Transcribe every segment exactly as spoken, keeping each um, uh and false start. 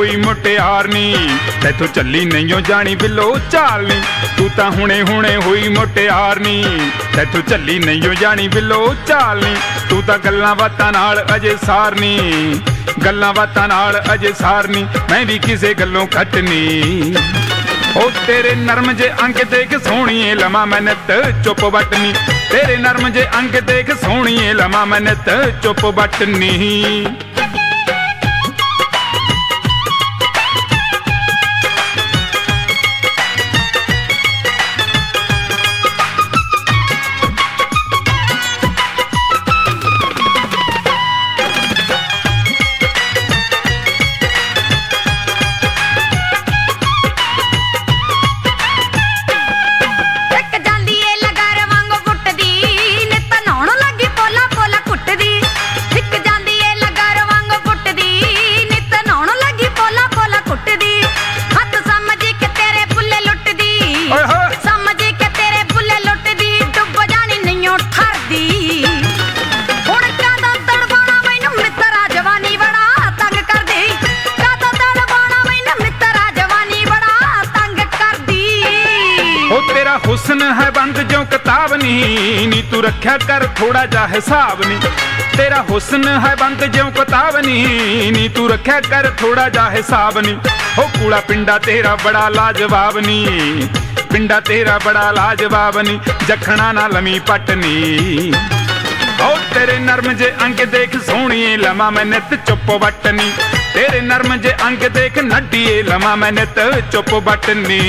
होई मुटियारनी तैथों चली नहीं जानी बिलो चालनी तू तां हुणे हुणे होई मुटियारनी तैथों चली नहीं जानी बिलो चालनी तू तां गल्लां बातां नाल अजे सारनी गल्लां बातां नाल अजे सारनी मैं भी किसे गल्लों खटनी ओ तेरे नरम जे अंग देख सोहणीए लमा मैं नित चुप वटनी तेरे नरम जे अंग देख सोहणीए लमा मैं नित चुप वटनी हुस्न है बंद जो किताब नी नी तू रख्या कर थोड़ा जा हिसाब नी तेरा हुस्न है बंद जो किताब नी नी तू रख्या कर थोड़ा जा हिसाब नी हो कूड़ा पिंडा तेरा बड़ा लाजवाब नी पिंडा तेरा बड़ा लाजवाब नी जखना ना लमी पटनी हो तेरे नरम जे अंग देख सोहणीए लमा मैं नित चुप वटनी तेरे नरम जे अंग देख नड्डीए लमा मैं नित चुप वटनी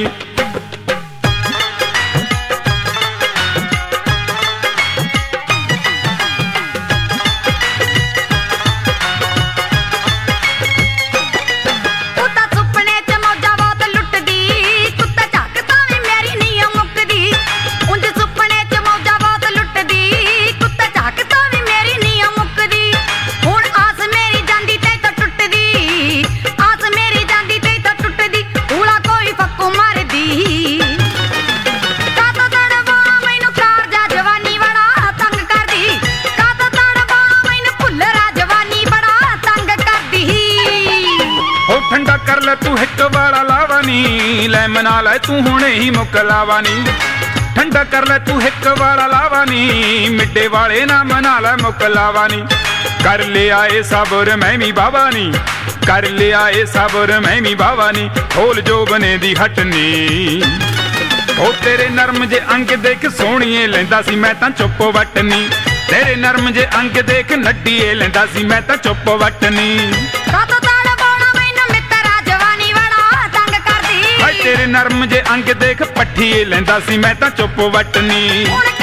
ठंडा कर ले तू हिक वाला लावानी लै मना लै तू हुणे ही मुक लावानी ठंडा कर ले तू हिक वाला लावानी मिड्डे वाले ना मना लै मुक लावानी कर ले आए सबुर मैं भी बावानी कर ले आए सबुर मैं भी बावानी खोल जो बने दी हटनी ओ तेरे नरम जे अंग देख सोहणीए लैंदा सी मैं तां चुप वटनी तेरे नरम जे अंग देख नड्डीए लैंदा सी मैं तां चुप वटनी तेरे नरम जे अंग देख पट्ठीए लैंदा सी मैं तां चुप वटनी।